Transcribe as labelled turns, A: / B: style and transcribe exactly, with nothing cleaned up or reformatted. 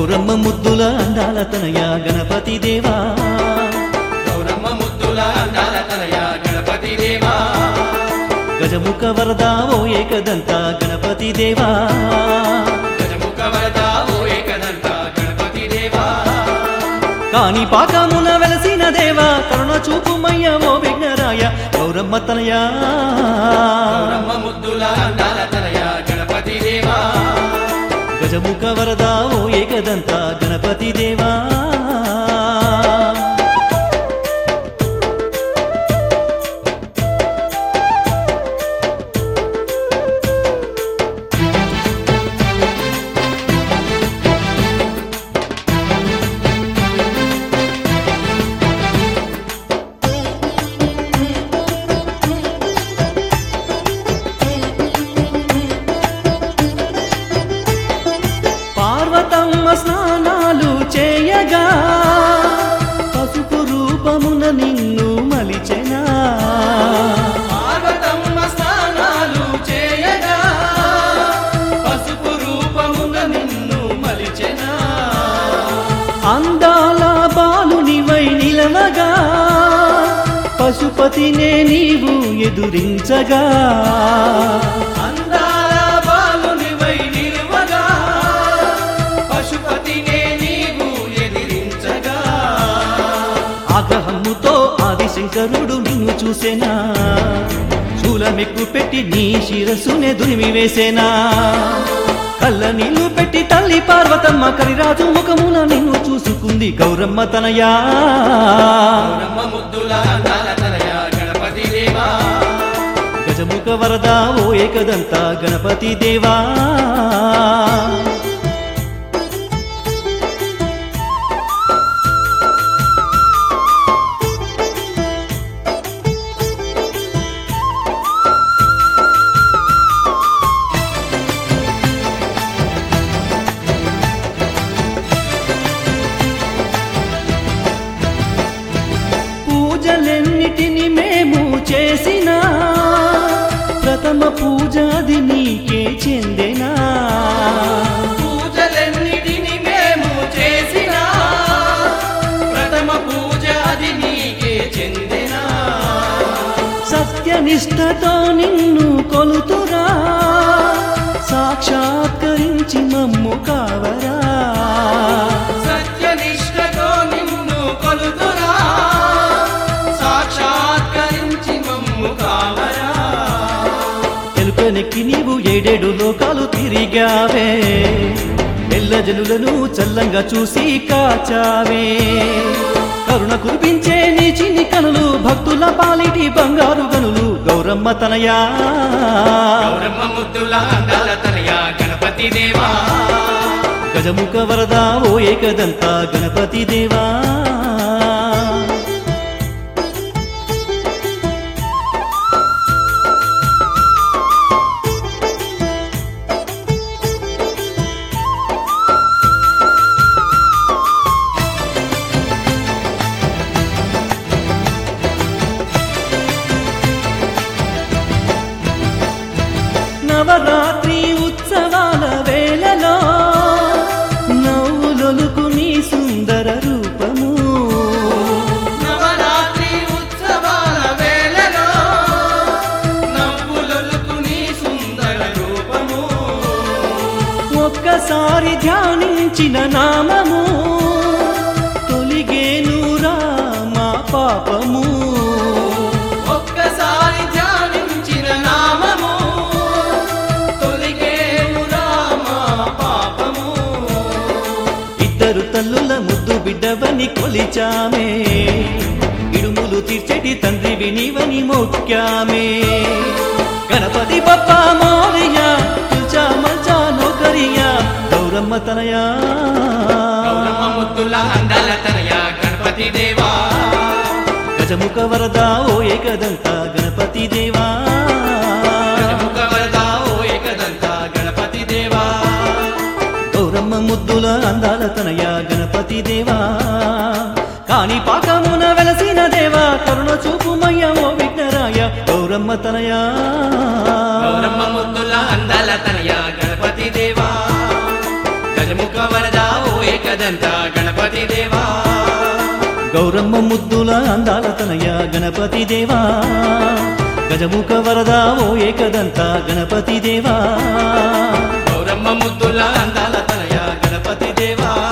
A: గౌరమ్మ ముద్దుల అందాల తనయ గణపతి దేవా
B: గౌరమ్మ ముద్దుల అందాల తనయ గణపతి దేవా
A: గజముఖ వరదా ఓ ఏకదంత గణపతి దేవా
B: గజముఖ వరదా ఓ ఏకదంత గణపతి దేవా
A: కాని పాకమున వెలసిన దేవా కరుణ చూపుమయ్య ఓ విఘ్నరాయ గౌరమ్మ తనయ
B: గౌరమ్మ ముద్దుల అందాల తనయ గణపతి దేవా
A: గజముఖ వరదా ఓ ఏకదంత గణపతి దేవా పార్వతమ్మ స్నానాలు చేయగా పసుపు రూపమున నిన్ను మలిచెనా
B: పార్వతమ్మ స్నానాలు చేయగా పసుపు రూపమున నిన్ను మలిచెనా
A: అందాల బాలునివై నిలవగా పశుపతినే నీవు ఎదురించగా
B: అందాల బాలునివై నిలువగా పశుపతినే నీవు ఎదిరించగా
A: ఆగ్రహముతో ఆదిశంకరుడు నిన్ను చూసేనా శూలమెక్కు పెట్టి నీ శిరస్సునే దునిమి వేసేనా కళ్ళ నీళ్లు పెట్టి తల్లి పార్వతమ్మ కరిరాజు ముఖమున నిన్ను చూసుకుంది గౌరమ్మ తనయా
B: గౌరమ్మ ముద్దుల అందాల తనయ గణపతి దేవా
A: గజముఖ వరదా ఓ ఏకదంత గణపతి దేవా పూజలెన్నిటిని మేము చేసినా ప్రథమ పూజ అది నీకే చెందెనా
B: పూజలెన్నిటిని మేము చేసినా ప్రథమ పూజ అది నీకే చెందెనా
A: సత్యనిష్టతో నిన్ను కొలుతురా సాక్షాత్కరించి మమ్ము కావరా
B: సత్యనిష్టతో నిన్ను కొలుతురా సాక్షాత్కరించి మమ్ము కావరా
A: ఎలుకనెక్కి నీవు ఏడేడు లోకాలు తిరిగావే ఎల్లజనులను చల్లంగా చూసి కాచావే కరుణ కురిపించే నీ చిన్ని కనులు భక్తుల పాలిటి బంగారు గనులు గౌరమ్మ తనయా
B: గౌరమ్మ ముద్దుల అందాల తనయ గణపతి దేవా
A: గజముఖ వరదా ఓ ఏకదంత గణపతి దేవా నవరాత్రి ఉత్సవాల వేళలో నవ్వులొలుకు నీ సుందర రూపము
B: నవరాత్రి ఉత్సవాల వేళలో నవ్వులొలుకు నీ సుందర రూపము
A: ఒక్కసారి ధ్యానించిన నామము తొలిగేనురా మా పాపము
B: ఒక్కసారి ధ్యానించిన నామము తొలిగేనురా మా పాపము
A: ఇద్దరు తల్లుల ముద్దు బిడ్డవని కొలిచామే ఇడుములు తీర్చెటి తండ్రివి నీవని మోక్యామే గణపతి బప్ప మోరియా తుల్చా మల్చా నౌకరియా గౌరమ్మ తనయా
B: గౌరమ్మ ముద్దుల అందాల తనయ గణపతి దేవా
A: గజముఖ వరదా ఓ ఏకదంత గణపతి దేవా
B: గజముఖ వరదా ఓ ఏకదంత గణపతి దేవా
A: గౌరమ్మ ముద్దుల అందాల తనయ గణపతి దేవా కాని పాకమున వెలసిన దేవా కరుణ చూపుమయ్య ఓ విఘ్నరాయ గౌరమ్మ తనయా
B: గౌరమ్మ ముద్దుల అందాల తనయ గణపతి దేవా గజముఖ వరదా ఓ ఏక ఏకదంత గణపతి దేవా
A: గౌరమ్మ ముద్దుల అందాల తనయ గణపతి దేవా గజముఖ వరదా ఓ ఏకదంత గణపతి దేవా
B: గౌరమ్మ ముద్దుల అందాల తనయ గణపతి దేవా